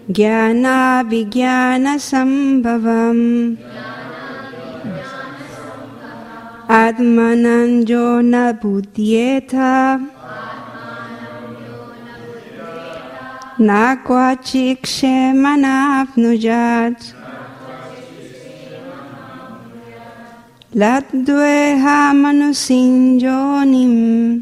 Jnana Vijnana Sambhavam Atmananjo na buddhyeta na kvachik shemanapnujat ladveha manusinjonim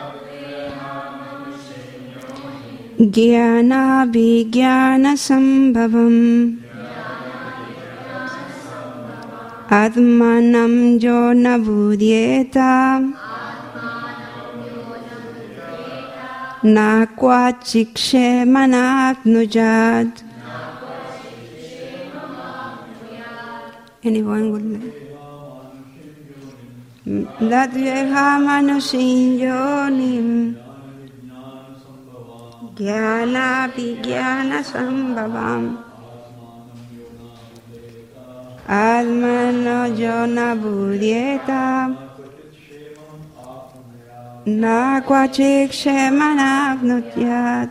Jnana Vijnana Sambhavam Atmanam Jona Buddhyeta Na Kvachik Manapnujat. Anyone would like? Ladveha Manusinjonim Jnana Vijnana Sambhavam Atmano Jona Buddhyeta Na Kvachik Shemanapnujat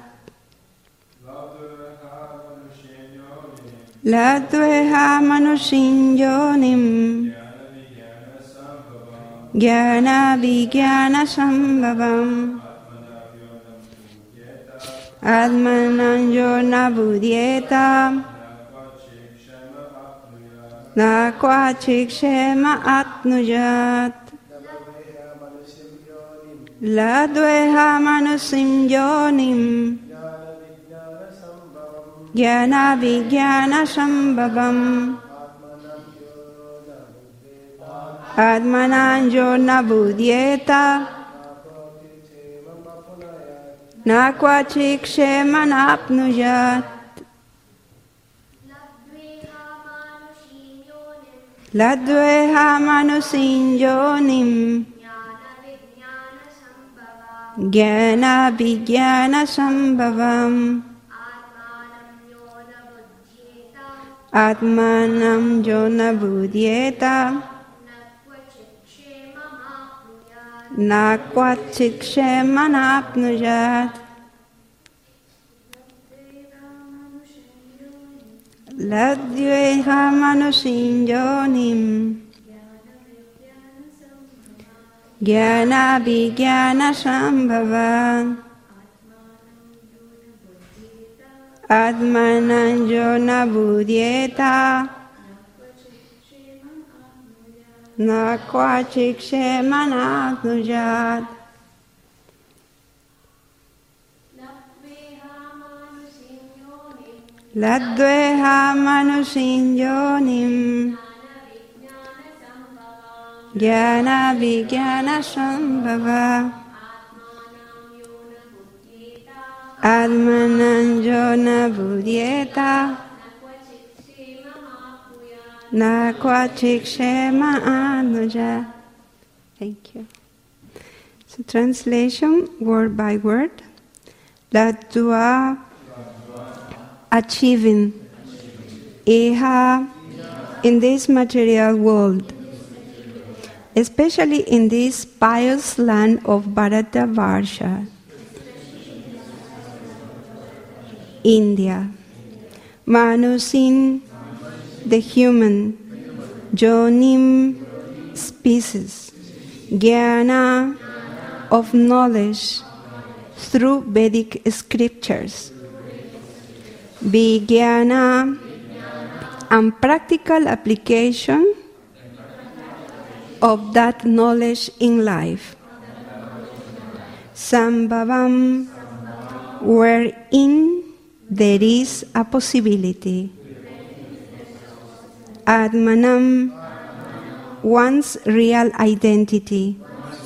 Ladveha Manusinjonim Jnana Vijnana Sambhavam Atmananjona Buddhyeta Na Kvachik Shemanapnujat Ladveha Manusinjonim Jnana Vijnana Sambhavam Atmananjona Buddhyeta Na Kvachik Shemanapnujat Ladveha Manusinjonim Jnana Vijnana Sambhavam Atmanam Jona Buddhyeta Na Kvachik Shemanapnujat Ladveha Manusinjonim Jnana Vijnana Sambhavam Atmananjona Buddhyeta Na Kvachik Shemanapnujat Ladveha Manusinjonim Jnana Vijnana Sambhavam Atmananjona Buddhyeta Na Kvachik Shemanapnujat. Thank you. So translation word by word. Ladva achieving Iha in this material world, especially in this pious land of Bharatavarsha, India. Manusin, the human, Jonim, species, Jnana, of knowledge through Vedic scriptures, Vijnana, and practical application of that knowledge in life, Sambhavam, wherein there is a possibility, Atmanam, one's real identity,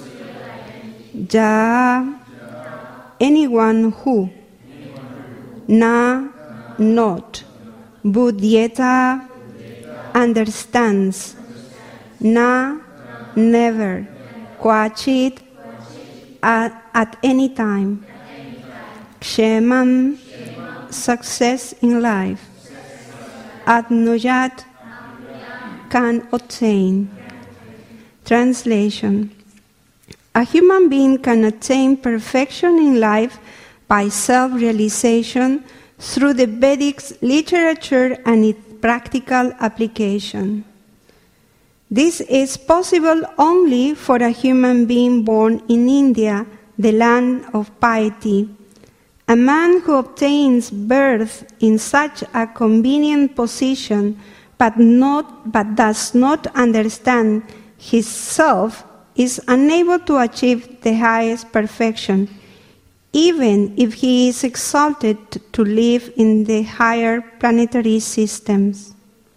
Ja, anyone who, Na, not, Buddhyeta, understands, Na, never, Kvachit, at any time, Kshemam, success in life, Apnujat, can obtain. Translation. A human being can attain perfection in life by self-realization through the Vedic literature and its practical application. This is possible only for a human being born in India, the land of piety. A man who obtains birth in such a convenient position but does not understand his self is unable to achieve the highest perfection, even if he is exalted to live in the higher planetary systems.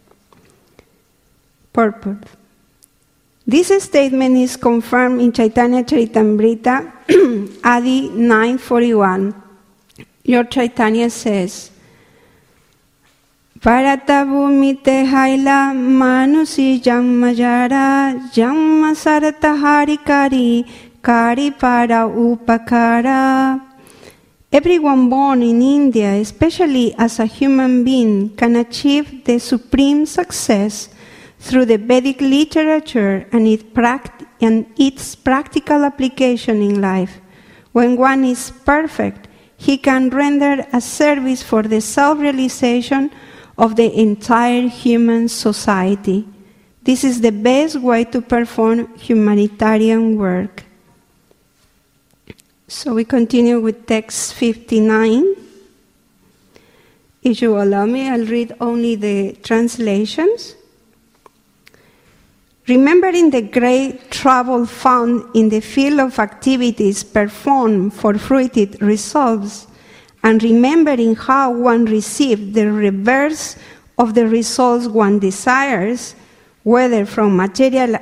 Purport. This statement is confirmed in Chaitanya Charitamrita, Adi 941. Lord Chaitanya says, Bharata bhumite haila manusi jammajara jamma sarata harikari kari para upakara. Everyone born in India, especially as a human being, can achieve the supreme success through the Vedic literature and its practical application in life. When one is perfect, he can render a service for the self-realization of the entire human society. This is the best way to perform humanitarian work. So we continue with text 59. If you allow me, I'll read only the translations. Remembering the great trouble found in the field of activities performed for fruited results, and remembering how one received the reverse of the results one desires, whether from material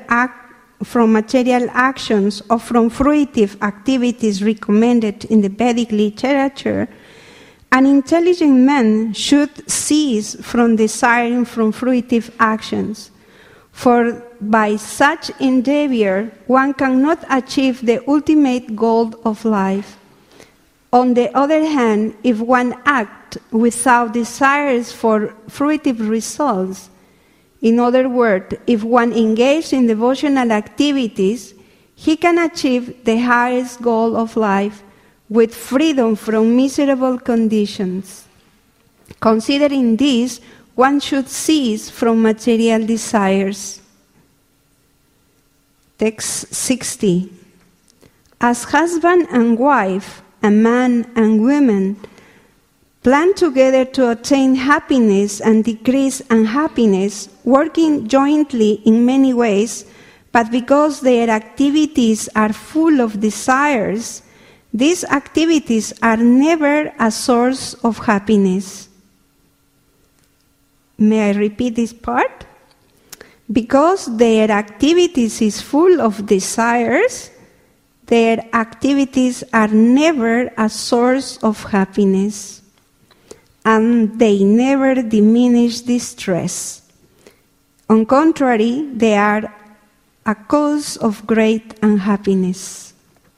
actions or from fruitive activities recommended in the Vedic literature, an intelligent man should cease from desiring from fruitive actions. For by such endeavor, one cannot achieve the ultimate goal of life. On the other hand, if one acts without desires for fruitive results, in other words, if one engages in devotional activities, he can achieve the highest goal of life with freedom from miserable conditions. Considering this, one should cease from material desires. Text 60. As husband and wife, a man and woman, plan together to attain happiness and decrease unhappiness, working jointly in many ways, but because their activities are full of desires, these activities are never a source of happiness. May I repeat this part? Because their activities is full of desires, their activities are never a source of happiness, and they never diminish distress. On contrary, they are a cause of great unhappiness.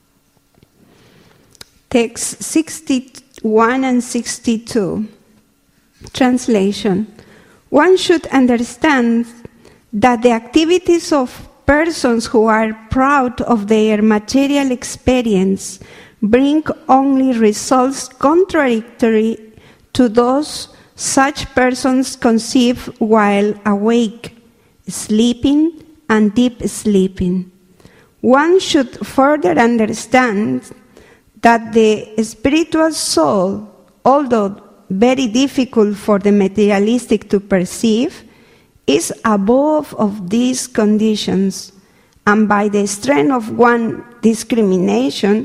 Text 61 and 62. Translation. One should understand that the activities of persons who are proud of their material experience bring only results contradictory to those such persons conceive while awake, sleeping, and deep sleeping. One should further understand that the spiritual soul, although very difficult for the materialistic to perceive, is above of these conditions, and by the strength of one discrimination,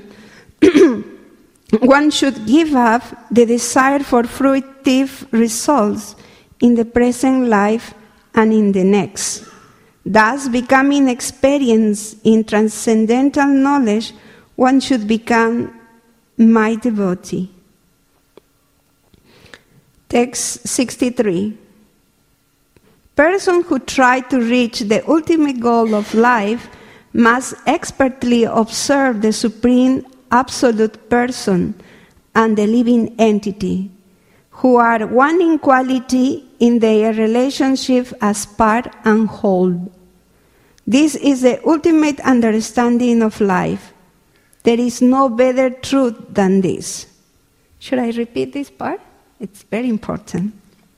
one should give up the desire for fruitive results in the present life and in the next, thus becoming experienced in transcendental knowledge. One should become my devotee. Text 63. Persons who try to reach the ultimate goal of life must expertly observe the Supreme Absolute Person and the living entity, who are one in quality in their relationship as part and whole. This is the ultimate understanding of life. There is no better truth than this. Should I repeat this part? It's very important.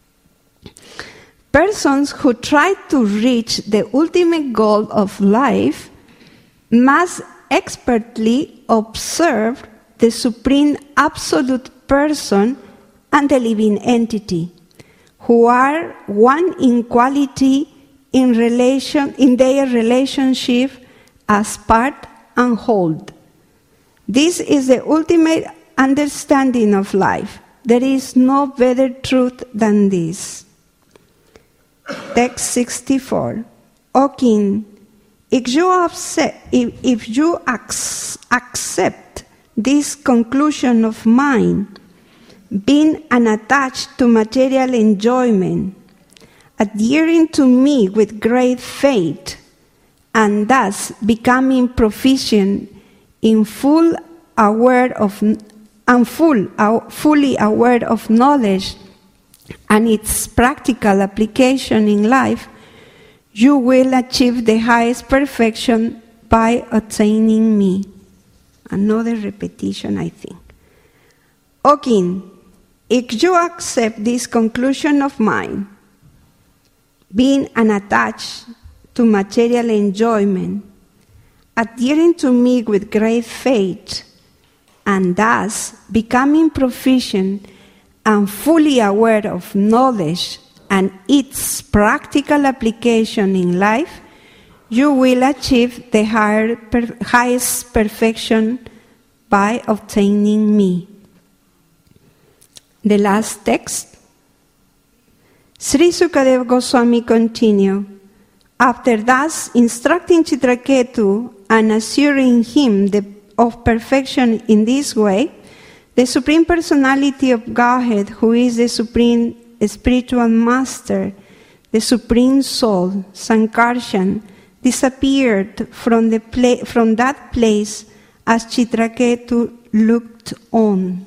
Persons who try to reach the ultimate goal of life must expertly observe the Supreme Absolute Person and the living entity, who are one in quality in their relationship as part and whole. This is the ultimate understanding of life. There is no better truth than this. Text 64. O King, if you accept this conclusion of mine, being unattached to material enjoyment, adhering to me with great faith, and thus becoming proficient in fully aware of knowledge and its practical application in life, you will achieve the highest perfection by attaining me. Another repetition, I think. O King, if you accept this conclusion of mine, being unattached to material enjoyment, adhering to me with great faith, and thus becoming proficient and fully aware of knowledge and its practical application in life, you will achieve the highest perfection by obtaining me. The last text. Sri Sukadeva Goswami continued, after thus instructing Chitraketu and assuring him of perfection in this way, the Supreme Personality of Godhead, who is the Supreme Spiritual Master, the Supreme Soul, Sankarshan, disappeared from that place as Chitraketu looked on.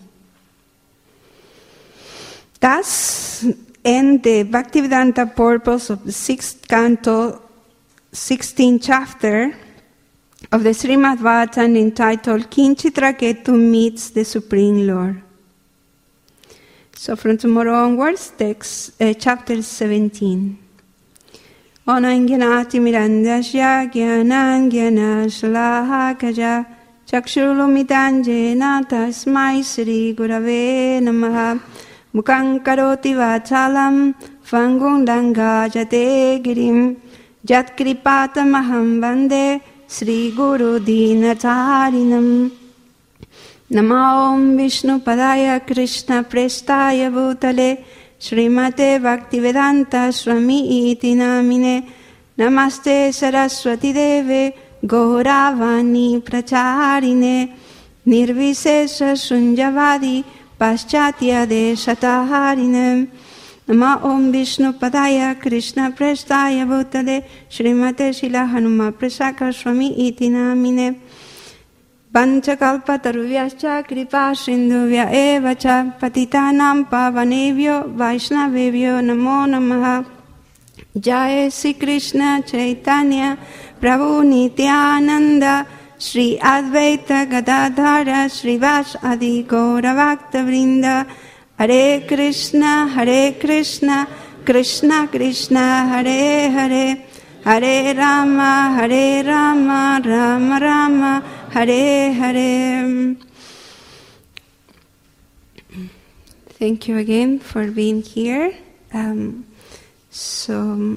Thus end the Bhaktivedanta purpose of the 6th canto, 16th chapter of the Srimad Bhagavatam entitled King Chitraketu Meets the Supreme Lord. So from tomorrow onwards, text, chapter 17. Onangyanati mirandasya gyanan gyanashalahakaja chakshulumitanjena tasmai Sri Gurave Namaha Mukhaṁ karoti vachalam phangum dangajate girim yat kripatamaham vande Sri Guru Dinacharinam. Namo Om Vishnu Padaya Krishna Prestaya Bhutale Srimate Bhaktivedanta Swami Iti Namine Namaste Saraswati Deve Gauravani Pracharine Nirvisesa Sunjavadi Paschatya Desataharinem. Nama Om Vishnu Padaya Krishna Prestaya Bhutale Srimate Shila Hanuma Prasaka Swami Iti Namine Panchakalpa Taruvyacha Kripa Sindhuvya Evacha Patitanam Pavanevyo Vaishnavevyo Namo Namaha. Jai Sri Krishna Chaitanya Prabhu Nityananda Shri Advaita Gadadhara Srivas Adi Gauravakta Vrinda. Hare Krishna, Krishna Krishna, Hare Hare, Hare Rama, Rama Rama, Hare Hare. Thank you again for being here. So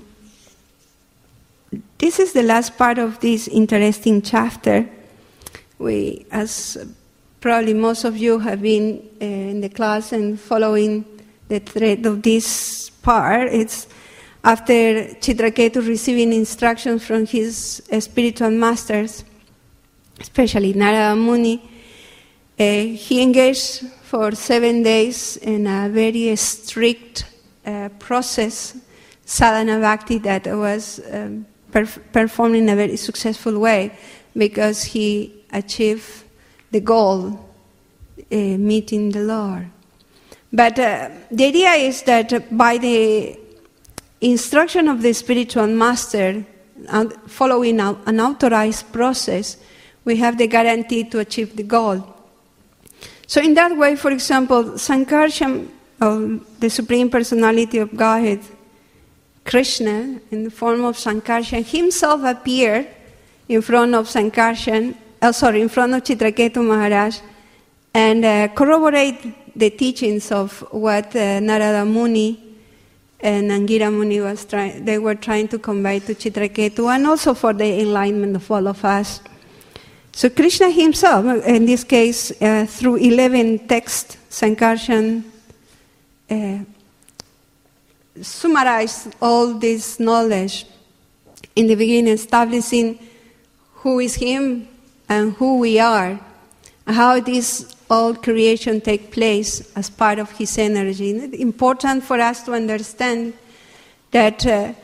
this is the last part of this interesting chapter. We, as probably most of you have been in the class and following the thread of this part. It's after Chitraketu receiving instructions from his spiritual masters, especially Narada Muni. He engaged for 7 days in a very strict process, sadhana bhakti, that was performed in a very successful way because he achieved the goal, meeting the Lord. But the idea is that by the instruction of the spiritual master, following an authorized process, we have the guarantee to achieve the goal. So in that way, for example, Sankarshan of the Supreme Personality of Godhead, Krishna, in the form of Sankarshan, himself appeared in front of in front of Chitraketu Maharaj, and corroborate the teachings of what Narada Muni and Angira Muni they were trying to convey to Chitraketu, and also for the enlightenment of all of us. So Krishna himself, in this case, through 11 texts, Sankarshan summarized all this knowledge in the beginning, establishing who is him and who we are, and how this all creation take place as part of his energy. It's important for us to understand that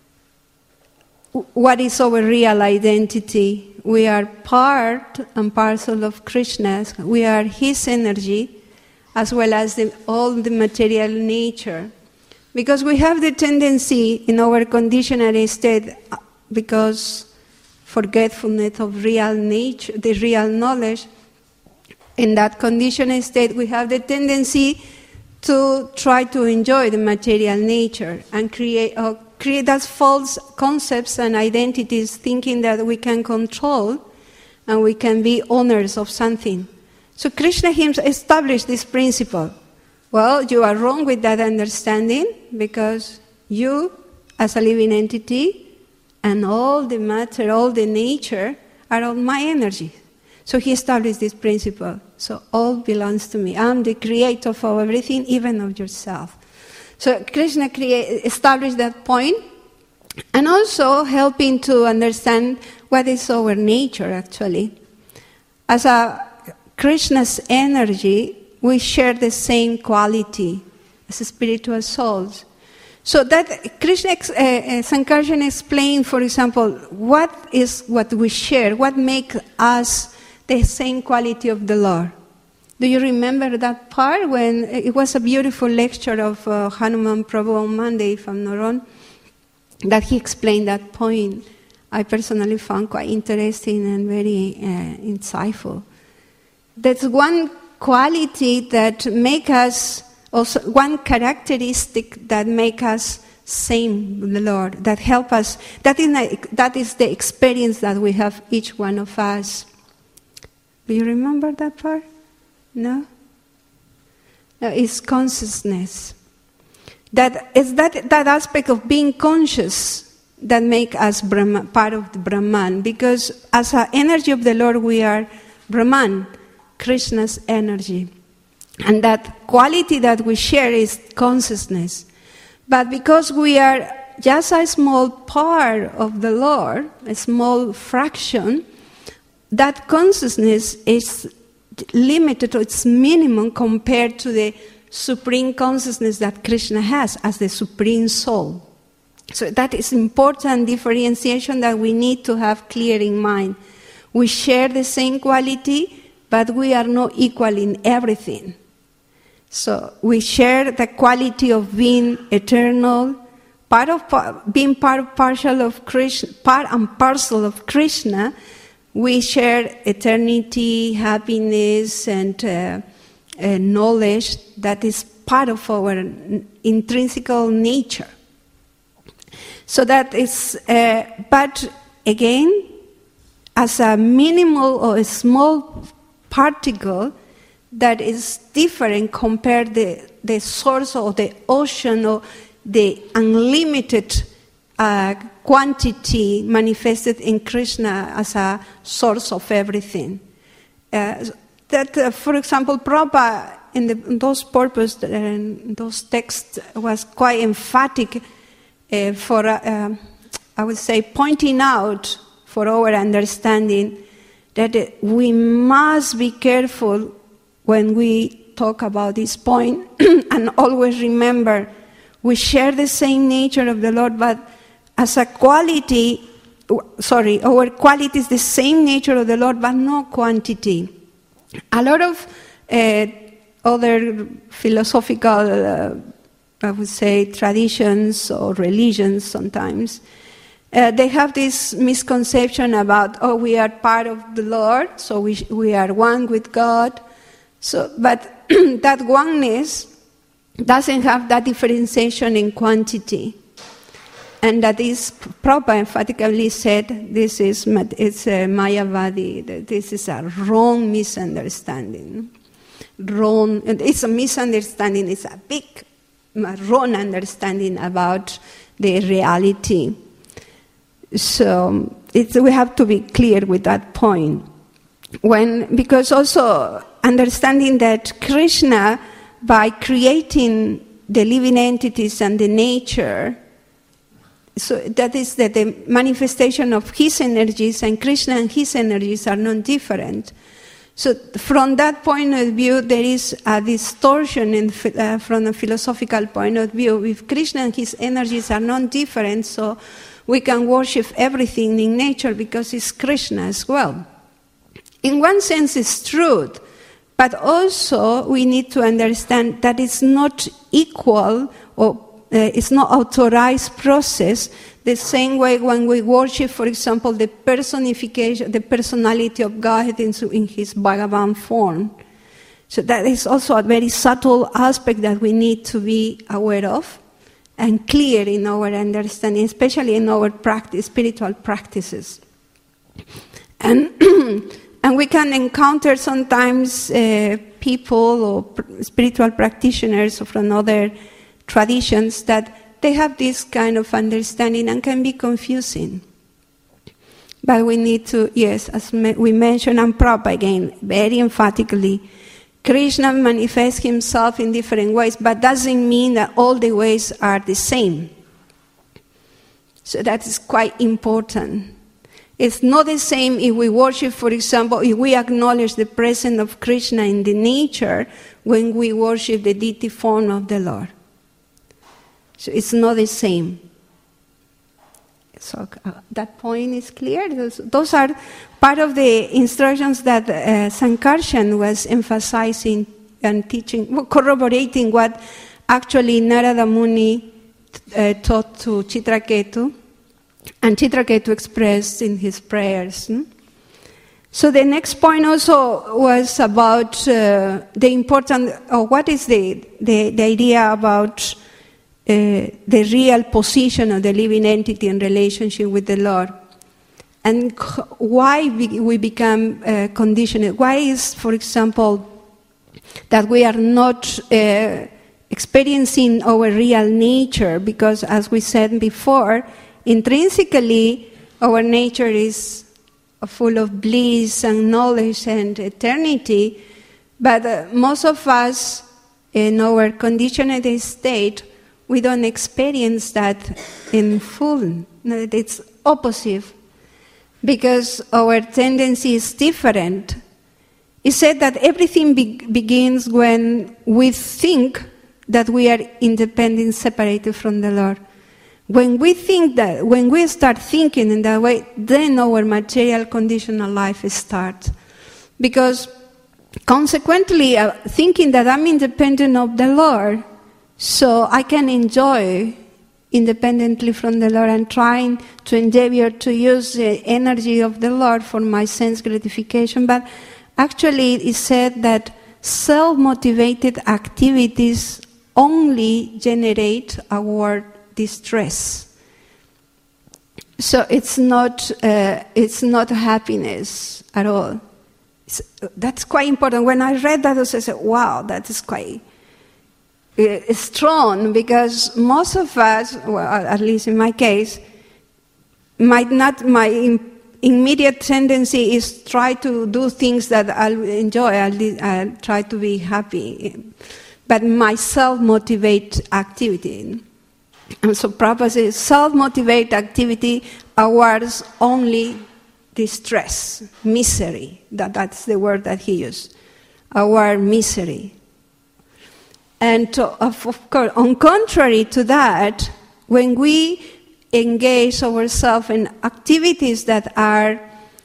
what is our real identity. We are part and parcel of Krishna's. We are his energy as well as all the material nature. Because we have the tendency in our conditioned state, because forgetfulness of real nature, the real knowledge, in that conditioned state, we have the tendency to try to enjoy the material nature and create those false concepts and identities, thinking that we can control and we can be owners of something. So Krishna himself established this principle. Well, you are wrong with that understanding, because you, as a living entity, and all the matter, all the nature, are all my energy. So he established this principle. So all belongs to me. I'm the creator of everything, even of yourself. So Krishna established that point, and also helping to understand what is our nature actually. As Krishna's energy, we share the same quality as spiritual souls. So that Krishna, Sankarshan explained, for example, what is what we share, what makes us the same quality of the Lord. Do you remember that part when it was a beautiful lecture of Hanuman Prabhu on Monday, if I'm not wrong, that he explained that point? I personally found quite interesting and very insightful. That's one quality that make us, also one characteristic that make us same with the Lord, that help us. That is the experience that we have, each one of us. Do you remember that part? No? No, it's consciousness. That is that aspect of being conscious that make us part of the Brahman. Because as an energy of the Lord, we are Brahman, Krishna's energy. And that quality that we share is consciousness. But because we are just a small part of the Lord, a small fraction, that consciousness is limited to its minimum compared to the supreme consciousness that Krishna has as the supreme soul. So that is important differentiation that we need to have clear in mind. We share the same quality, but we are not equal in everything. So we share the quality of being eternal, being partial of Krishna, part and parcel of Krishna. We share eternity, happiness, and knowledge that is part of our intrinsic nature. So that is, but again, as a minimal or a small particle that is different compared to the source of the ocean or the unlimited quantity manifested in Krishna as a source of everything. For example, Prabhupada in those purposes, those texts was quite emphatic for, I would say, pointing out for our understanding that we must be careful when we talk about this point and always remember we share the same nature of the Lord, but as a quality, our quality is the same nature of the Lord, but no quantity. A lot of other philosophical, I would say, traditions or religions sometimes, they have this misconception about, we are part of the Lord, so we are one with God. So, but that oneness doesn't have that differentiation in quantity. And that is, Prabhupada emphatically said, it's Mayavadi, that this is a wrong misunderstanding. It's a misunderstanding, it's a big wrong understanding about the reality. So we have to be clear with that point. Because also understanding that Krishna, by creating the living entities and the nature, so that is that the manifestation of his energies, and Krishna and his energies are not different. So from that point of view, there is a distortion from a philosophical point of view. If Krishna and his energies are not different, so we can worship everything in nature because it's Krishna as well. In one sense, it's true, but also we need to understand that it's not equal or it's not authorized process. The same way when we worship, for example, the personification, the personality of God in his Bhagavan form. So that is also a very subtle aspect that we need to be aware of and clear in our understanding, especially in our spiritual practices. And and we can encounter sometimes people or spiritual practitioners from other traditions that they have this kind of understanding and can be confusing. But we need to, yes, as we mentioned, and Prabhupada again, very emphatically, Krishna manifests himself in different ways, but doesn't mean that all the ways are the same. So that is quite important. It's not the same if we worship, for example, if we acknowledge the presence of Krishna in the nature when we worship the deity form of the Lord. So it's not the same. So that point is clear. Those are part of the instructions that Sankarshan was emphasizing and teaching, corroborating what actually Narada Muni taught to Chitraketu, and Chitraketu expressed in his prayers. So the next point also was about the important, or what is the idea about the real position of the living entity in relationship with the Lord, and why we become conditioned. Why is, for example, that we are not experiencing our real nature? Because, as we said before, intrinsically our nature is full of bliss and knowledge and eternity, but most of us in our conditioned state, we don't experience that in full. It's opposite, because our tendency is different. It's said that everything begins when we think that we are independent, separated from the Lord. When we think that, when we start thinking in that way, then our material conditional life starts. Because consequently, thinking that I'm independent of the Lord, so I can enjoy independently from the Lord, and trying to endeavor to use the energy of the Lord for my sense gratification. But actually it's said that self-motivated activities only generate our distress. So it's not happiness at all. That's quite important. When I read that, I said, wow, that is quite strong, because most of us, well, at least in my case, my immediate tendency is try to do things that I'll enjoy, I'll try to be happy, but my self-motivate activity. And so Prabhupada says, self-motivate activity awards only distress, misery. That's the word that he used. Award misery. And of course, on contrary to that, when we engage ourselves in activities that are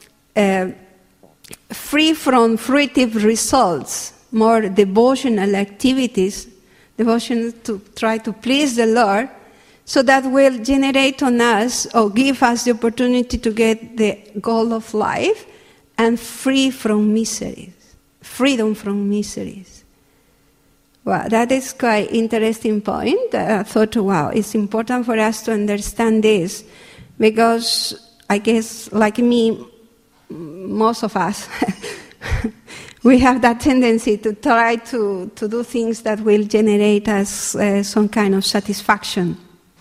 free from fruitive results, more devotional activities, devotion to try to please the Lord, so that will generate on us or give us the opportunity to get the goal of life and freedom from miseries. Well, that is quite interesting point. I thought, wow, it's important for us to understand this, because I guess, like me, most of us, we have that tendency to try to do things that will generate us some kind of satisfaction,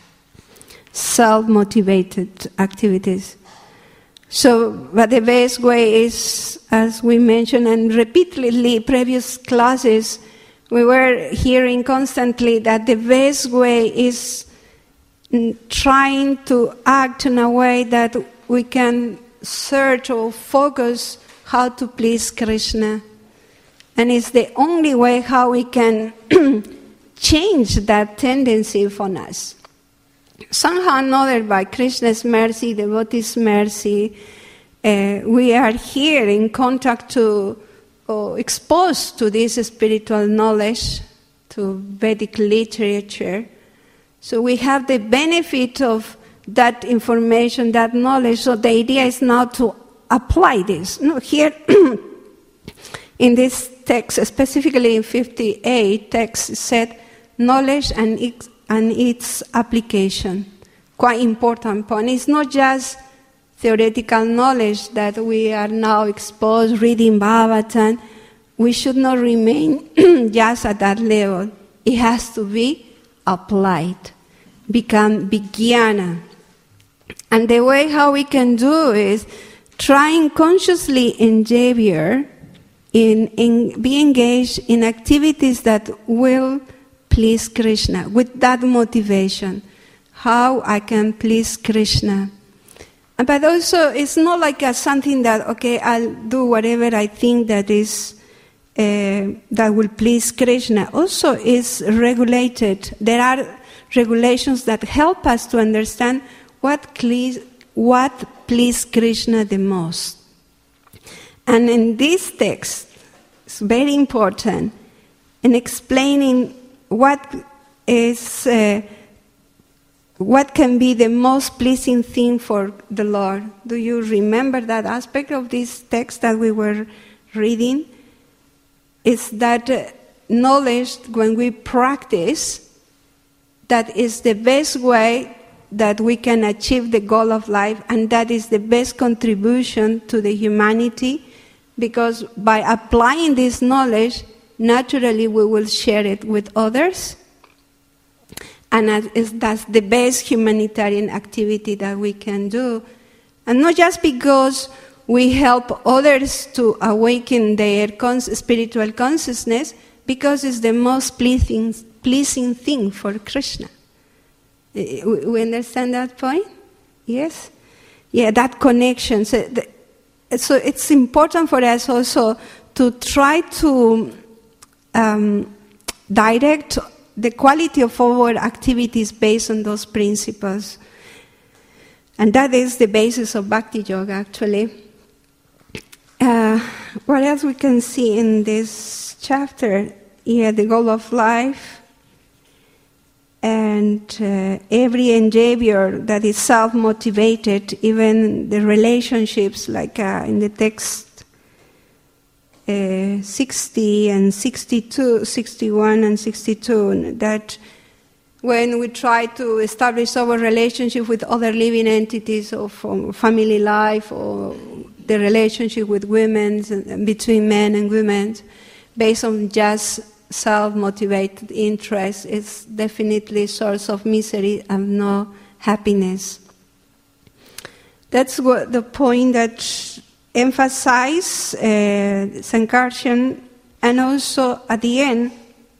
self-motivated activities. So, but the best way is, as we mentioned, and repeatedly previous classes, we were hearing constantly that the best way is trying to act in a way that we can search or focus how to please Krishna. And it's the only way how we can change that tendency for us. Somehow or another, by Krishna's mercy, devotee's mercy, we are here in contact to, or exposed to this spiritual knowledge, to Vedic literature. So we have the benefit of that information, that knowledge. So the idea is now to apply this. No, here in this text, specifically in 58, text said knowledge and its application. Quite important point. It's not just theoretical knowledge that we are now exposed, reading Bhagavatam. We should not remain just at that level. It has to be applied, become vijnana. And the way how we can do is trying consciously endeavor in be engaged in activities that will please Krishna, with that motivation. How I can please Krishna. But also, it's not like something that, okay, I'll do whatever I think that is that will please Krishna. Also, is regulated. There are regulations that help us to understand what please Krishna the most. And in this text, it's very important in explaining what can be the most pleasing thing for the Lord. Do you remember that aspect of this text that we were reading? It's that knowledge, when we practice, that is the best way that we can achieve the goal of life, and that is the best contribution to the humanity, because by applying this knowledge, naturally we will share it with others. And that's the best humanitarian activity that we can do. And not just because we help others to awaken their spiritual consciousness, because it's the most pleasing thing for Krishna. We understand that point? Yes? Yeah, that connection. So it's important for us also to try to direct the quality of our activities based on those principles. And that is the basis of Bhakti Yoga, actually. What else we can see in this chapter? Yeah, the goal of life, and every endeavor that is self-motivated, even the relationships, like in the text 60 and 62, 61 and 62, that when we try to establish our relationship with other living entities, or from family life, or the relationship with women, between men and women, based on just self-motivated interest, is definitely a source of misery and no happiness. That's what the point that emphasize Sankarshan, and also at the end,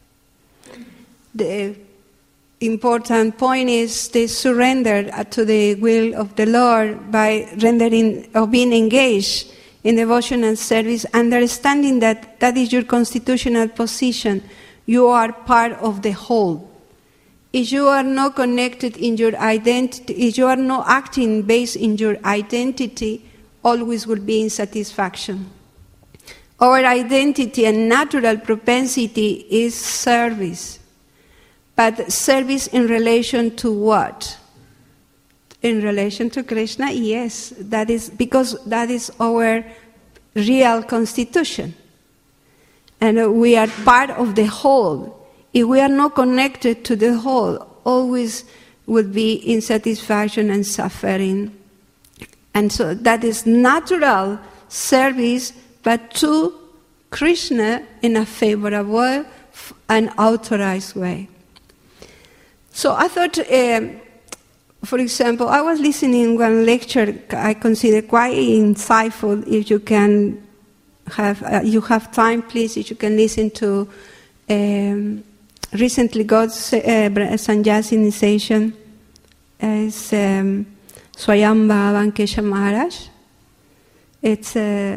the important point is the surrender to the will of the Lord by rendering or being engaged in devotion and service, understanding that that is your constitutional position. You are part of the whole. If you are not connected in your identity, if you are not acting based in your identity, always will be insatisfaction. Our identity and natural propensity is service. But service in relation to what? In relation to Krishna, yes. That is because that is our real constitution. And we are part of the whole. if we are not connected to the whole, always will be insatisfaction and suffering. And so that is natural service, but to Krishna in a favorable and authorized way. So I thought, for example, I was listening to one lecture I consider quite insightful. If you can you have time, please, if you can listen to recently God's Sannyas initiation is Swayambhava Venkesha Maharaj. It's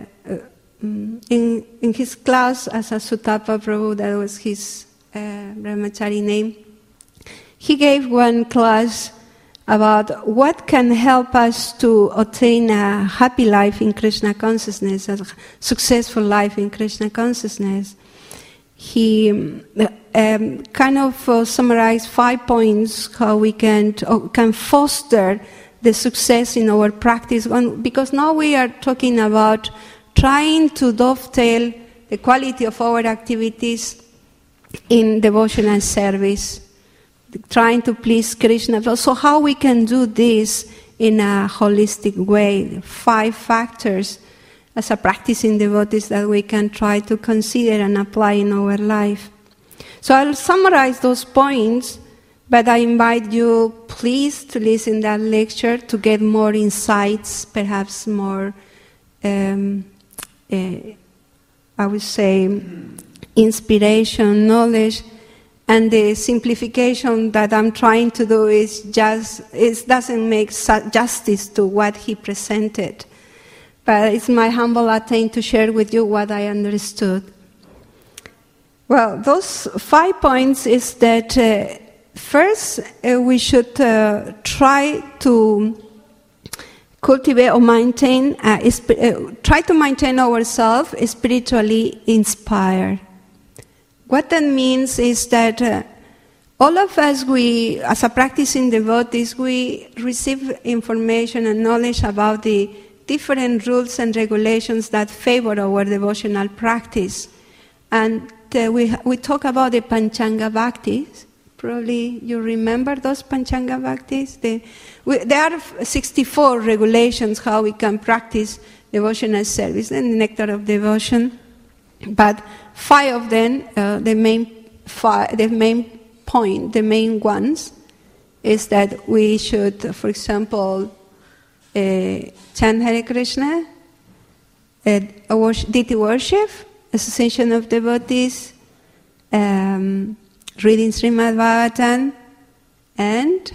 in his class as a Sutapa Prabhu, that was his brahmachari name. He gave one class about what can help us to attain a happy life in Krishna consciousness, a successful life in Krishna consciousness. He kind of summarized 5 points how we can foster the success in our practice. Because now we are talking about trying to dovetail the quality of our activities in devotional service, trying to please Krishna. So how we can do this in a holistic way? 5 factors as a practicing devotees that we can try to consider and apply in our life. So I'll summarize those points, but I invite you please to listen to that lecture to get more insights, perhaps more, I would say, inspiration, knowledge. And the simplification that I'm trying to do doesn't make justice to what he presented. But it's my humble attempt to share with you what I understood. Well, those 5 points is that first we should try to cultivate or maintain, try to maintain ourselves spiritually inspired. What that means is that all of us, as a practicing devotees, we receive information and knowledge about the different rules and regulations that favor our devotional practice. And we talk about the Panchanga Bhaktis. Probably you remember those Panchanga Bhaktis. There are 64 regulations how we can practice devotional service and the nectar of devotion. But 5 of them, the main point, the main ones, is that we should, for example, chant Hare Krishna, deity worship, association of devotees, reading Srimad Bhagavatam, and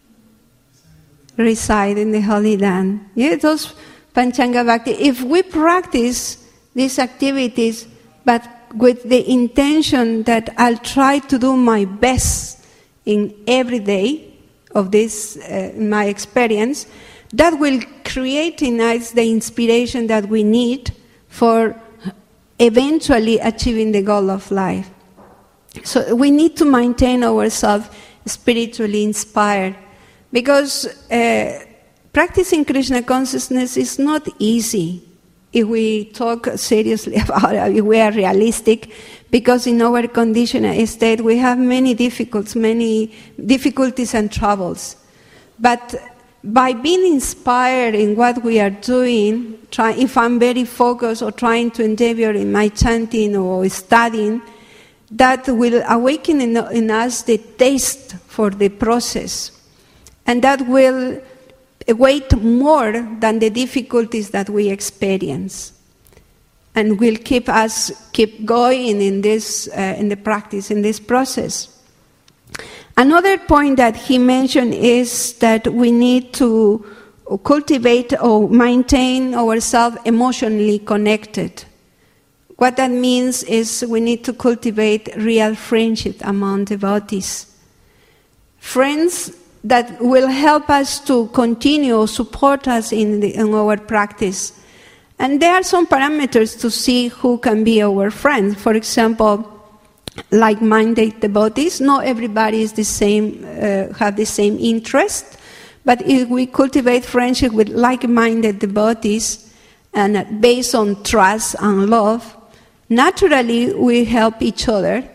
reside in the Holy Land. Yeah, those Panchanga Bhakti. If we practice these activities, but with the intention that I'll try to do my best in every day of this, my experience, that will create in us the inspiration that we need for eventually achieving the goal of life. So we need to maintain ourselves spiritually inspired, because practicing Krishna consciousness is not easy. If we talk seriously about it, if we are realistic, because in our conditioned state we have many difficulties and troubles. But by being inspired in what we are doing, if I'm very focused or trying to endeavor in my chanting or studying, that will awaken in us the taste for the process. And that will weight more than the difficulties that we experience, and will keep us going in this in the practice, in this process. Another point that he mentioned is that we need to cultivate or maintain ourselves emotionally connected. What that means is we need to cultivate real friendship among devotees. Friends that will help us to continue, support us in our practice. And there are some parameters to see who can be our friends. For example, like-minded devotees. Not everybody is the same, have the same interest. But if we cultivate friendship with like-minded devotees and based on trust and love, naturally we help each other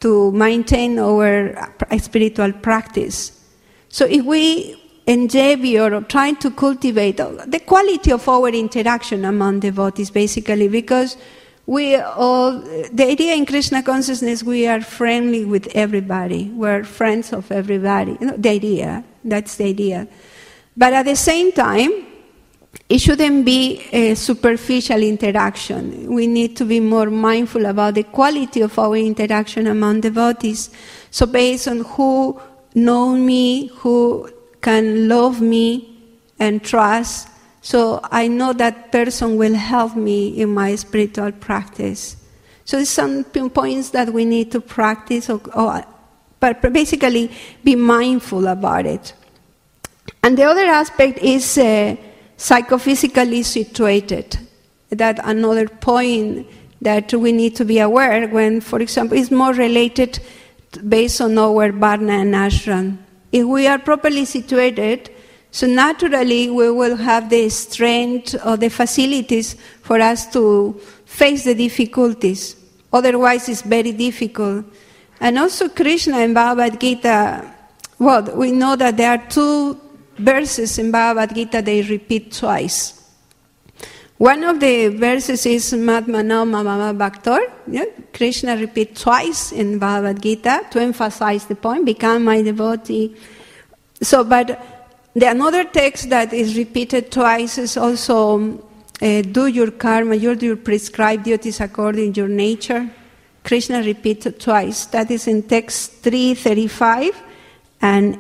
to maintain our spiritual practice. So if we endeavor or try to cultivate the quality of our interaction among devotees, basically, because we all, the idea in Krishna consciousness, we are friendly with everybody. We're friends of everybody. The idea, that's the idea. But at the same time, it shouldn't be a superficial interaction. We need to be more mindful about the quality of our interaction among devotees. So based on who know me, who can love me and trust, so I know that person will help me in my spiritual practice. So there's some points that we need to practice, but basically be mindful about it. And the other aspect is psychophysically situated. That another point that we need to be aware when, for example, is more related based on our Varna and Ashram. If we are properly situated, so naturally we will have the strength or the facilities for us to face the difficulties. Otherwise it's very difficult. And also Krishna in Bhagavad Gita, well, we know that there are two verses in Bhagavad Gita they repeat twice. One of the verses is Matmano Mamama Bhaktor. Yeah? Krishna repeats twice in Bhagavad Gita to emphasize the point, become my devotee. So, but the another text that is repeated twice is also do your karma, you do your prescribed duties according to your nature. Krishna repeated twice. That is in text 335 and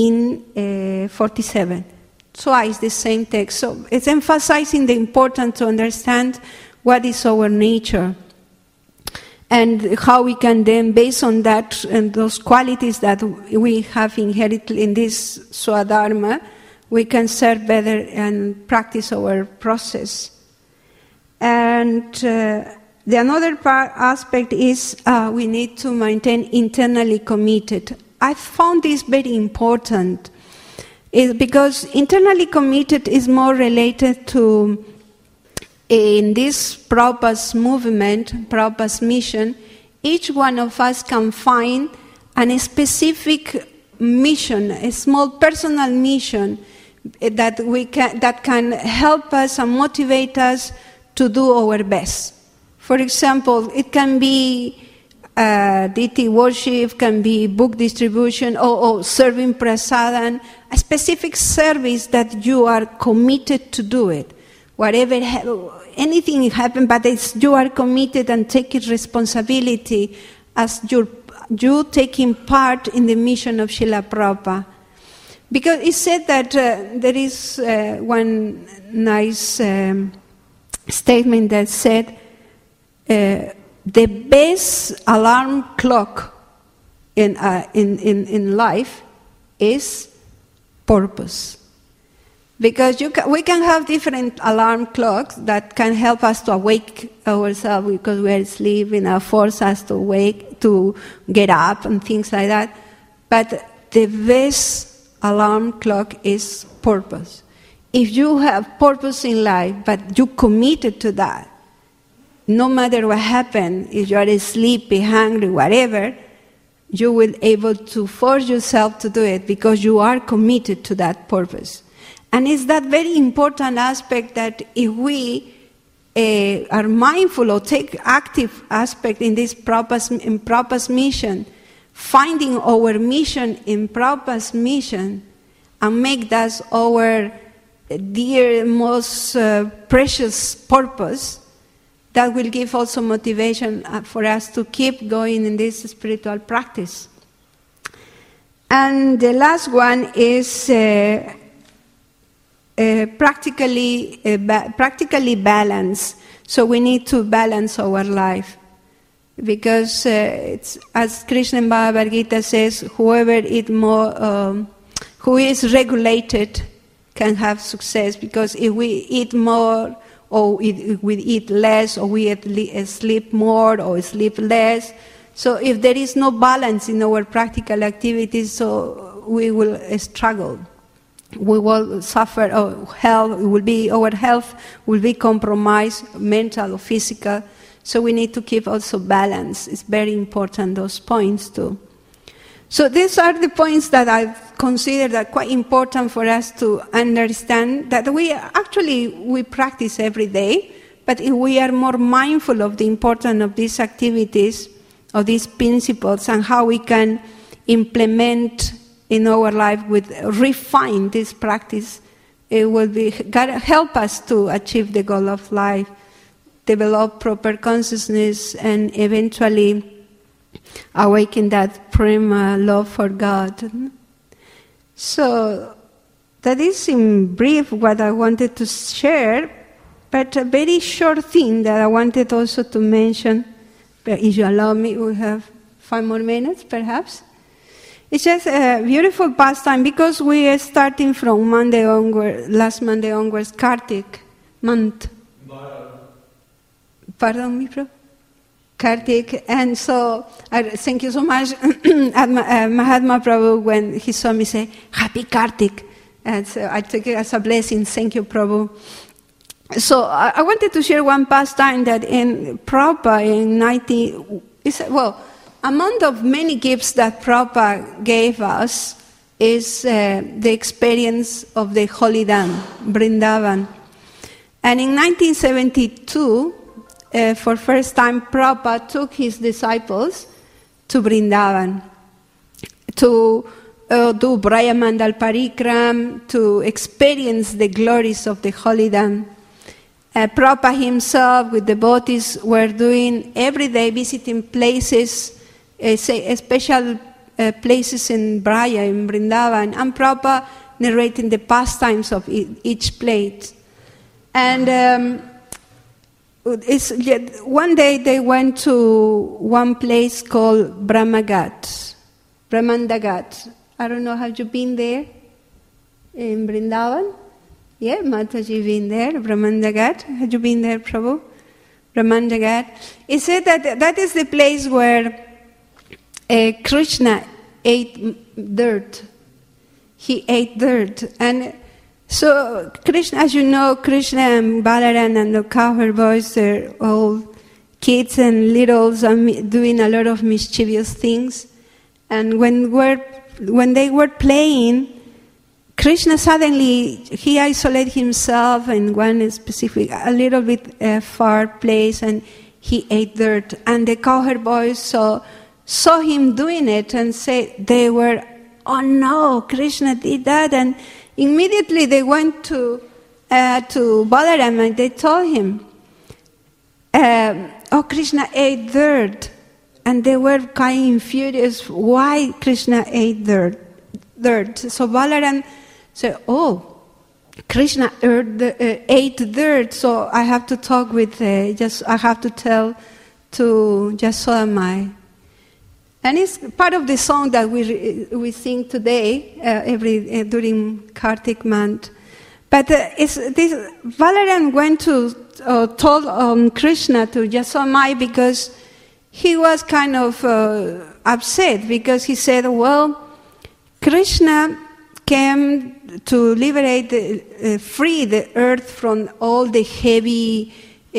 1847. Twice the same text. So it's emphasizing the importance to understand what is our nature and how we can then, based on that and those qualities that we have inherited in this Swadharma, we can serve better and practice our process. And the another aspect is we need to maintain internally committed. I found this very important because internally committed is more related to, in this Prabhupada's movement, Prabhupada's mission, each one of us can find a specific mission, a small personal mission that can help us and motivate us to do our best. For example, it can be deity worship, can be book distribution, or serving prasadam, a specific service that you are committed to do it. Whatever, anything happen, but you are committed and taking responsibility as you taking part in the mission of Srila Prabhupada. Because it said that there is one nice statement that said, the best alarm clock in life is purpose. Because we can have different alarm clocks that can help us to awake ourselves because we are asleep and force us to wake, to get up and things like that. But the best alarm clock is purpose. If you have purpose in life, but you committed to that, no matter what happens, if you are sleepy, hungry, whatever, you will be able to force yourself to do it because you are committed to that purpose. And it's that very important aspect that if we are mindful or take active aspect in this Prabhupada's mission, finding our mission in Prabhupada's mission and make that our dear, most precious purpose, that will give also motivation for us to keep going in this spiritual practice. And the last one is practically balance. So we need to balance our life. Because it's, as Krishna in Bhagavad Gita says, whoever who is regulated can have success. Because if we eat more, or we eat less, or we sleep more, or sleep less. So if there is no balance in our practical activities, so we will struggle. We will suffer, our health will be compromised, mental or physical. So we need to keep also balance. It's very important, those points too. So these are the points that I consider that quite important for us to understand, that we practice every day, but if we are more mindful of the importance of these activities, of these principles, and how we can implement in our life refine this practice, it will help us to achieve the goal of life, develop proper consciousness, and eventually awaken that prema love for God. So that is in brief what I wanted to share, but a very short thing that I wanted also to mention, but if you allow me, we have 5 more minutes perhaps. It's just a beautiful pastime because we are starting from last Monday onwards, Kartik month. Pardon me, bro? Kartik, and so thank you so much. Mahatma Prabhu, when he saw me, say, "Happy Kartik," and so I took it as a blessing. Thank you, Prabhu. So I wanted to share one pastime that in Prabhupada among of many gifts that Prabhupada gave us is the experience of the Holy Dham, Vrindavan, and in 1972. For first time, Prabhupada took his disciples to Vrindavan to do Brajamandal Parikram, to experience the glories of the Holy Dham. Prabhupada himself with devotees were doing every day, visiting places, special places in Braja, in Vrindavan, and Prabhupada narrating the pastimes of each place. And one day they went to one place called Brahmandagat. I don't know, have you been there? In Vrindavan? Yeah, Mataji been there, Brahmandagat. Have you been there, Prabhu? Brahmandagat. It said that is the place where Krishna ate dirt. He ate dirt. And so, Krishna, as you know, Krishna and Balaram and the cowherd boys, they're all kids and littles and doing a lot of mischievous things. And when they were playing, Krishna suddenly, he isolated himself in one specific, a little bit far place, and he ate dirt. And the cowherd boys saw him doing it and they were, "Oh no, Krishna did that." And immediately they went to Balaram and they told him, "Oh, Krishna ate dirt." And they were kind of furious why Krishna ate dirt. So Balaram said, "Oh, Krishna ate dirt, so I have to talk with, I have to tell to Yasodamai." And it's part of the song that we sing today during Kartik month. But Balaram went to told Krishna to Yasodamai because he was kind of upset because he said, "Well, Krishna came to liberate, free the earth from all the heavy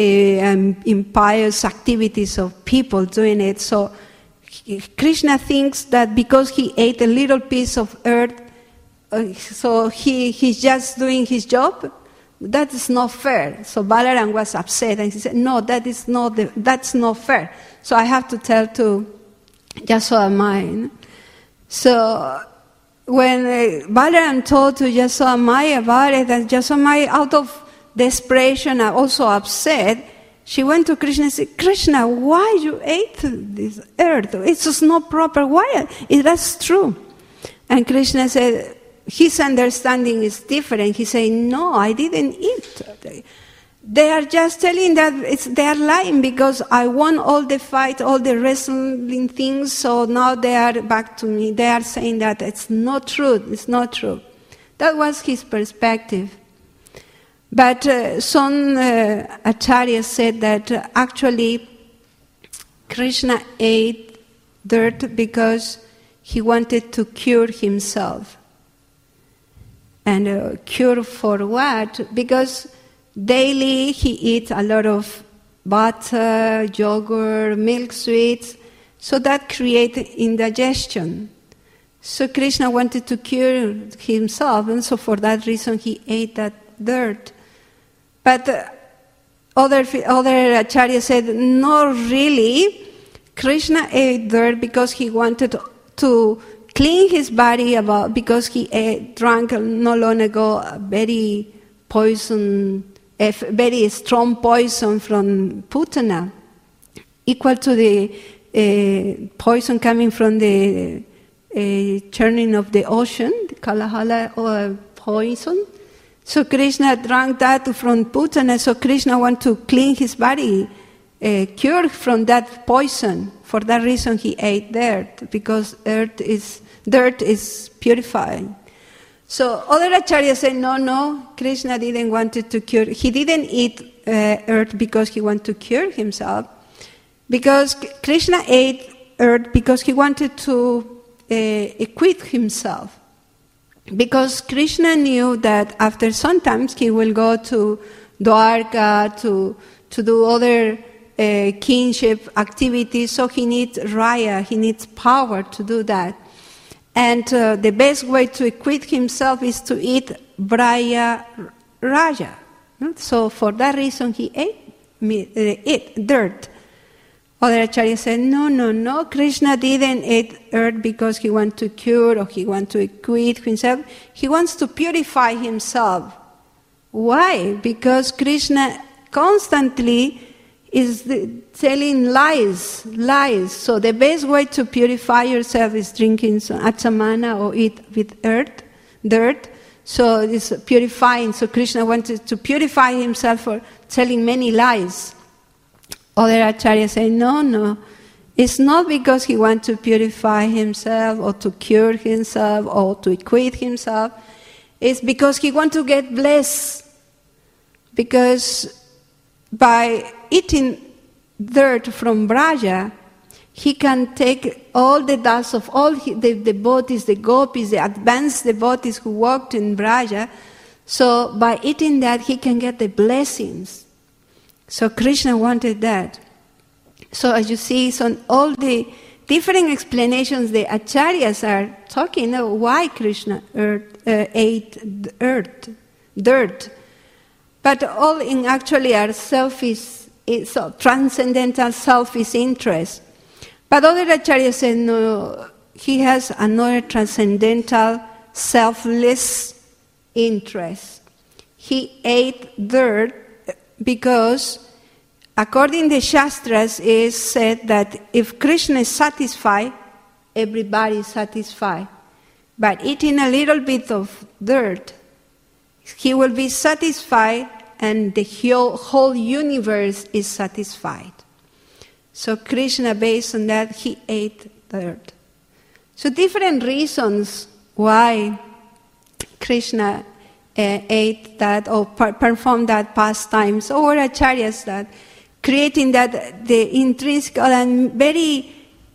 impious activities of people doing it. So Krishna thinks that because he ate a little piece of earth, so he's just doing his job. That is not fair." So Balaram was upset and he said, "No, that's not fair. So I have to tell to Yasodamai." So when Balaram told to Yasodamai about it, and Yasodamai, out of desperation and also upset, she went to Krishna and said, "Krishna, why you ate this earth? It's just not proper. Why? That's true." And Krishna said, his understanding is different. He said, "No, I didn't eat. They are just telling that they are lying because I won all the fight, all the wrestling things, so now they are back to me. They are saying that it's not true. It's not true." That was his perspective. But some acharyas said that actually Krishna ate dirt because he wanted to cure himself. And cure for what? Because daily he eats a lot of butter, yogurt, milk sweets. So that created indigestion. So Krishna wanted to cure himself, and so for that reason he ate that dirt. But other acharyas said, no, really. Krishna ate dirt because he wanted to clean his body because he drank not long ago a very strong poison from Putana, equal to the poison coming from the churning of the ocean, the Kalahala poison. So Krishna drank that from Putana, so Krishna wanted to clean his body, cure from that poison. For that reason he ate dirt, because dirt is purifying. So other acharyas say, no, Krishna didn't want to cure. He didn't eat earth because he wanted to cure himself. Because Krishna ate earth because he wanted to equip himself. Because Krishna knew that after some times he will go to Dwarka to do other kinship activities, so he needs raya, he needs power to do that. And the best way to equip himself is to eat braya raja. So for that reason he ate dirt. Other acharyas said, no, Krishna didn't eat earth because he wants to cure or he wants to equip himself. He wants to purify himself. Why? Because Krishna constantly is telling lies. So the best way to purify yourself is drinking some achamana or eat with dirt. So it's purifying. So Krishna wanted to purify himself for telling many lies. Other acharyas say, no, it's not because he wants to purify himself or to cure himself or to equip himself. It's because he wants to get blessed. Because by eating dirt from Braja, he can take all the dust of all the devotees, the gopis, the advanced devotees who walked in Braja. So by eating that, he can get the blessings. So Krishna wanted that. So as you see, so all the different explanations the acharyas are talking about why Krishna ate dirt. But all in actually are selfish, so transcendental selfish interest. But other acharyas say no, he has another transcendental selfless interest. He ate dirt because, according to the Shastras, it is said that if Krishna is satisfied, everybody is satisfied. But eating a little bit of dirt, he will be satisfied and the whole universe is satisfied. So Krishna, based on that, he ate dirt. So different reasons why Krishna ate that or performed that pastimes, or acharyas that creating that the intrinsic and very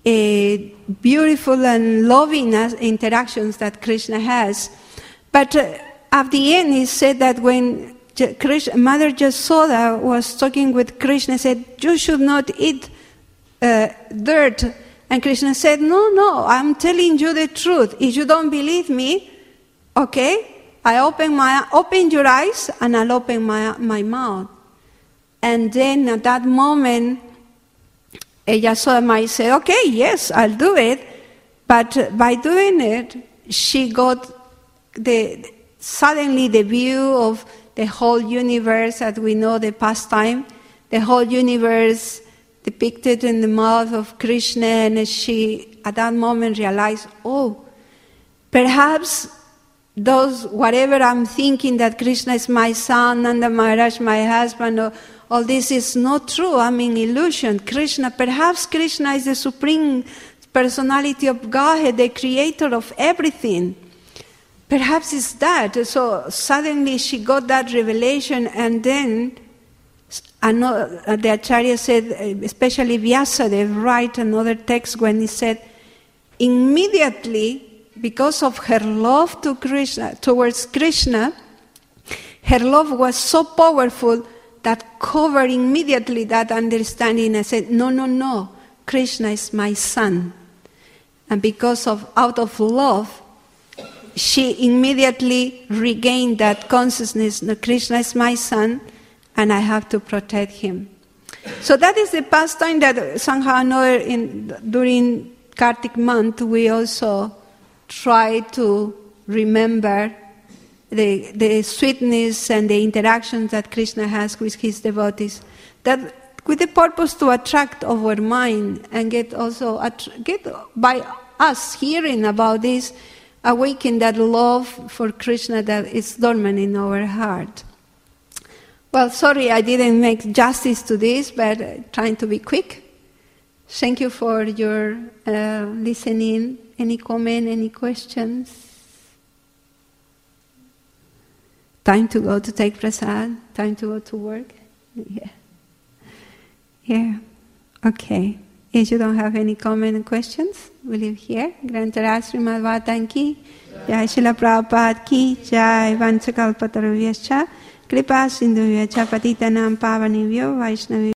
beautiful and loving interactions that Krishna has. But at the end, he said that when Mother Yasoda was talking with Krishna, said, "You should not eat dirt." And Krishna said, "No, I'm telling you the truth. If you don't believe me, okay, open your eyes and I'll open my mouth." And then at that moment, Yasoda might say, "Okay, yes, I'll do it." But by doing it, she got suddenly the view of the whole universe as we know the pastime, the whole universe depicted in the mouth of Krishna, and she at that moment realized, perhaps whatever I'm thinking that Krishna is my son, Nanda Maharaj my husband, all this is not true. I'm in illusion. Perhaps Krishna is the supreme personality of Godhead, the creator of everything. Perhaps it's that. So suddenly she got that revelation, and then the Acharya said, especially Vyasadeva, write another text when he said, immediately, because of her love towards Krishna, her love was so powerful that covered immediately that understanding and said, no, Krishna is my son. And because of out of love, she immediately regained that consciousness, that Krishna is my son, and I have to protect him. So that is the pastime that somehow or another during Kartik month we also try to remember the sweetness and the interactions that Krishna has with his devotees, that with the purpose to attract our mind and get by us hearing about this, awaken that love for Krishna that is dormant in our heart. Well, sorry I didn't make justice to this, but trying to be quick. Thank you for your listening. Any comment, any questions? Time to go to take prasad? Time to go to work? Yeah. Okay. If you don't have any comment and questions, we leave here. Grantaraj Srimad Bhagavatam ki, Jai Srila Prabhupada ki, Jai Vanchakalpatarubhyascha, Kripa Sindhuvyacha Patitanam Pavanivyo Vaishnavi